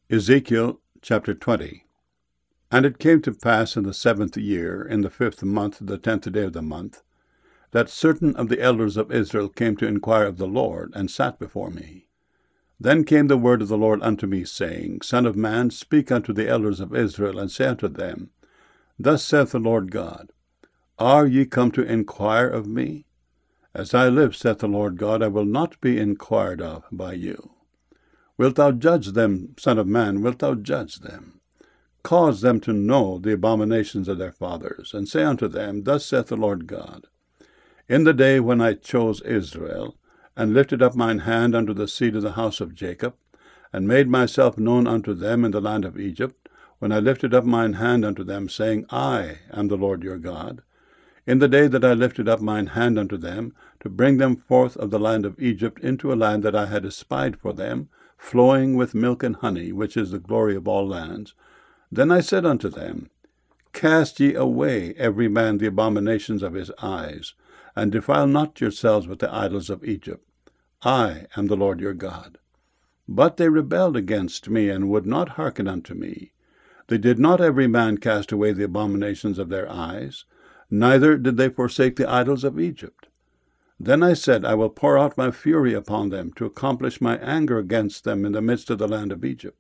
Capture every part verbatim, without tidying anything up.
Ezekiel chapter twenty. And it came to pass in the seventh year, in the fifth month, the tenth day of the month, that certain of the elders of Israel came to inquire of the Lord, and sat before me. Then came the word of the Lord unto me, saying, Son of man, speak unto the elders of Israel, and say unto them, Thus saith the Lord God, Are ye come to inquire of me? As I live, saith the Lord God, I will not be inquired of by you. Wilt thou judge them, Son of man, wilt thou judge them? Cause them to know the abominations of their fathers, and say unto them, Thus saith the Lord God, In the day when I chose Israel, and lifted up mine hand unto the seed of the house of Jacob, and made myself known unto them in the land of Egypt, when I lifted up mine hand unto them, saying, I am the Lord your God, in the day that I lifted up mine hand unto them, to bring them forth of the land of Egypt into a land that I had espied for them, flowing with milk and honey, which is the glory of all lands. Then I said unto them, Cast ye away every man the abominations of his eyes, and defile not yourselves with the idols of Egypt. I am the Lord your God. But they rebelled against me, and would not hearken unto me. They did not every man cast away the abominations of their eyes, neither did they forsake the idols of Egypt. Then I said, I will pour out my fury upon them, to accomplish my anger against them in the midst of the land of Egypt.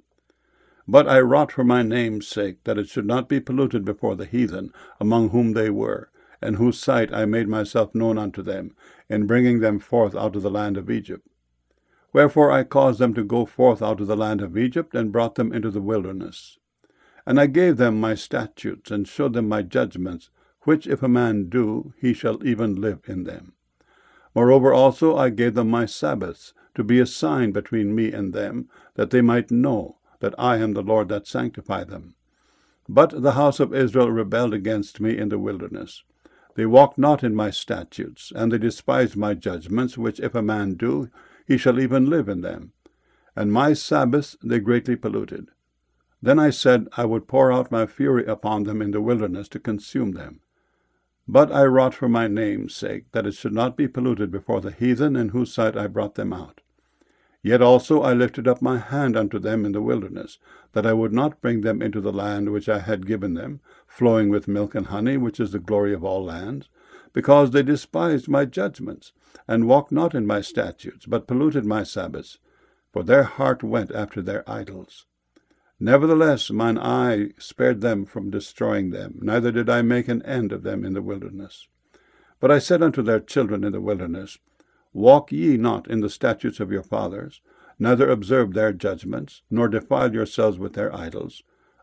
But I wrought for my name's sake, that it should not be polluted before the heathen, among whom they were, in whose sight I made myself known unto them, in bringing them forth out of the land of Egypt. Wherefore I caused them to go forth out of the land of Egypt, and brought them into the wilderness. And I gave them my statutes, and showed them my judgments, which if a man do, he shall even live in them. Moreover also I gave them my Sabbaths, to be a sign between me and them, that they might know that I am the Lord that sanctify them. But the house of Israel rebelled against me in the wilderness. They walked not in my statutes, and they despised my judgments, which if a man do, he shall even live in them. And my Sabbaths they greatly polluted. Then I said, I would pour out my fury upon them in the wilderness to consume them. But I wrought for my name's sake, that it should not be polluted before the heathen, in whose sight I brought them out. Yet also I lifted up my hand unto them in the wilderness, that I would not bring them into the land which I had given them, flowing with milk and honey, which is the glory of all lands, because they despised my judgments, and walked not in my statutes, but polluted my Sabbaths, for their heart went after their idols. Nevertheless mine eye spared them from destroying them, neither did I make an end of them in the wilderness. But I said unto their children in the wilderness, Walk ye not in the statutes of your fathers, neither observe their judgments, nor defile yourselves with their idols.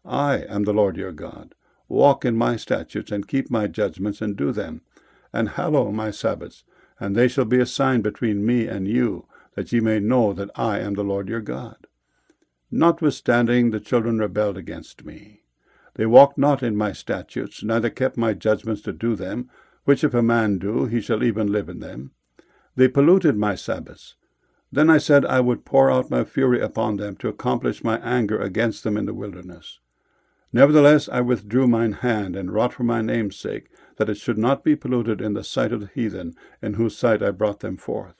I am the Lord your God. Walk in my statutes, and keep my judgments, and do them, and hallow my Sabbaths, and they shall be a sign between me and you, that ye may know that I am the Lord your God. Notwithstanding the children rebelled against me. They walked not in my statutes, neither kept my judgments to do them, which if a man do, he shall even live in them. They polluted my Sabbaths. Then I said I would pour out my fury upon them, to accomplish my anger against them in the wilderness. Nevertheless I withdrew mine hand, and wrought for my name's sake, that it should not be polluted in the sight of the heathen, in whose sight I brought them forth.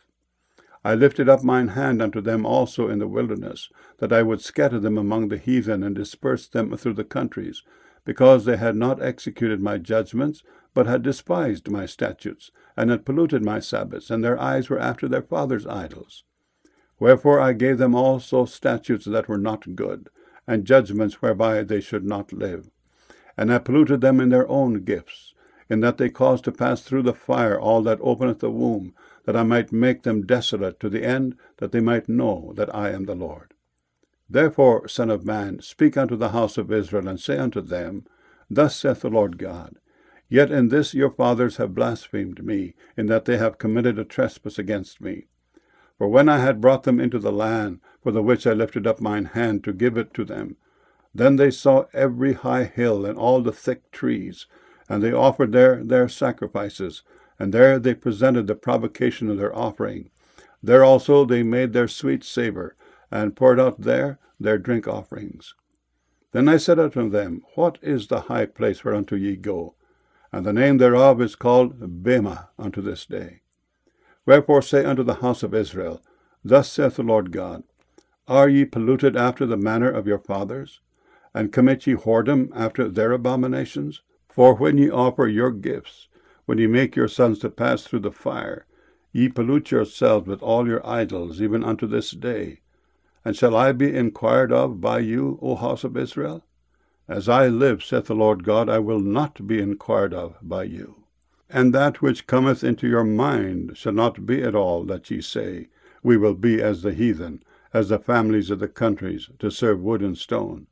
I lifted up mine hand unto them also in the wilderness, that I would scatter them among the heathen, and disperse them through the countries, because they had not executed my judgments, but had despised my statutes, and had polluted my Sabbaths, and their eyes were after their fathers' idols. Wherefore I gave them also statutes that were not good, and judgments whereby they should not live. And I polluted them in their own gifts, in that they caused to pass through the fire all that openeth the womb, that I might make them desolate, to the end that they might know that I am the Lord. Therefore, Son of man, speak unto the house of Israel, and say unto them, Thus saith the Lord God, Yet in this your fathers have blasphemed me, in that they have committed a trespass against me. For when I had brought them into the land, for the which I lifted up mine hand to give it to them, then they saw every high hill and all the thick trees, and they offered there their sacrifices, and there they presented the provocation of their offering. There also they made their sweet savour, and poured out there their drink offerings. Then I said unto them, What is the high place whereunto ye go? And the name thereof is called Bema unto this day. Wherefore say unto the house of Israel, Thus saith the Lord God, Are ye polluted after the manner of your fathers? And commit ye whoredom after their abominations? For when ye offer your gifts, when ye make your sons to pass through the fire, ye pollute yourselves with all your idols, even unto this day. And shall I be inquired of by you, O house of Israel? As I live, saith the Lord God, I will not be inquired of by you. And that which cometh into your mind shall not be at all that ye say, We will be as the heathen, as the families of the countries, to serve wood and stone.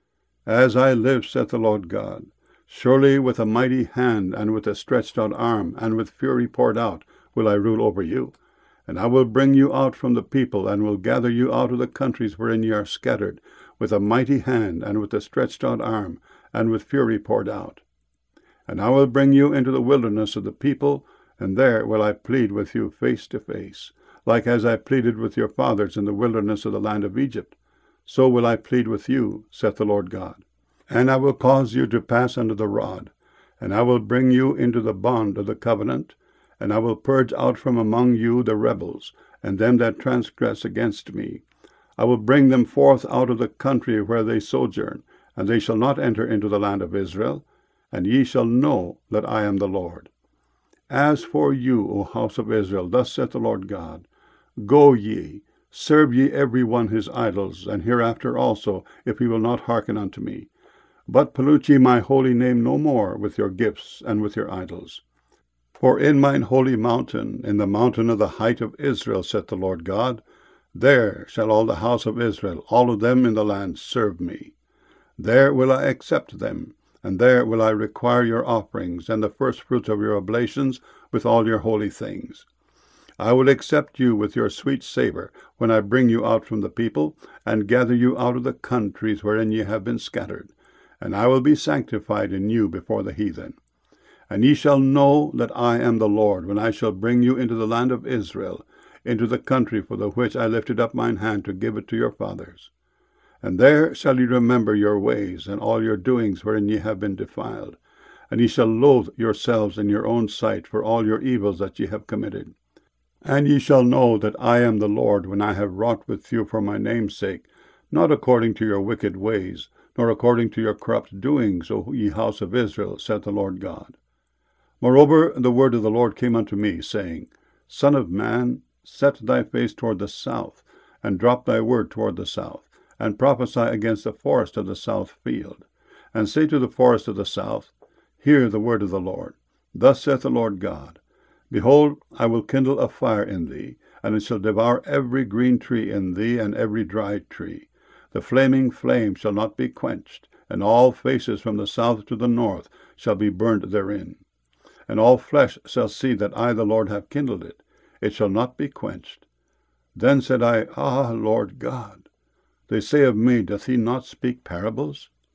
As I live, saith the Lord God, surely with a mighty hand, and with a stretched out arm, and with fury poured out, will I rule over you. And I will bring you out from the people, and will gather you out of the countries wherein ye are scattered, with a mighty hand, and with a stretched out arm, and with fury poured out. And I will bring you into the wilderness of the people, and there will I plead with you face to face, like as I pleaded with your fathers in the wilderness of the land of Egypt. So will I plead with you, saith the Lord God. And I will cause you to pass under the rod, and I will bring you into the bond of the covenant, and I will purge out from among you the rebels, and them that transgress against me. I will bring them forth out of the country where they sojourn, and they shall not enter into the land of Israel, and ye shall know that I am the Lord. As for you, O house of Israel, thus saith the Lord God, Go ye, serve ye every one his idols, and hereafter also, if he will not hearken unto me. But pollute ye my holy name no more with your gifts and with your idols. For in mine holy mountain, in the mountain of the height of Israel, saith the Lord God, there shall all the house of Israel, all of them in the land, serve me. There will I accept them, and there will I require your offerings, and the firstfruits of your oblations, with all your holy things. I will accept you with your sweet savour, when I bring you out from the people, and gather you out of the countries wherein ye have been scattered. And I will be sanctified in you before the heathen. And ye shall know that I am the Lord, when I shall bring you into the land of Israel, into the country for the which I lifted up mine hand to give it to your fathers. And there shall ye remember your ways, and all your doings wherein ye have been defiled. And ye shall loathe yourselves in your own sight for all your evils that ye have committed. And ye shall know that I am the Lord, when I have wrought with you for my name's sake, not according to your wicked ways, nor according to your corrupt doings, O ye house of Israel, saith the Lord God. Moreover, the word of the Lord came unto me, saying, Son of man, set thy face toward the south, and drop thy word toward the south, and prophesy against the forest of the south field. And say to the forest of the south, Hear the word of the Lord. Thus saith the Lord God, Behold, I will kindle a fire in thee, and it shall devour every green tree in thee, and every dry tree. The flaming flame shall not be quenched, and all faces from the south to the north shall be burned therein. And all flesh shall see that I, the Lord, have kindled it. It shall not be quenched. Then said I, Ah, Lord God, they say of me, Doth he not speak parables?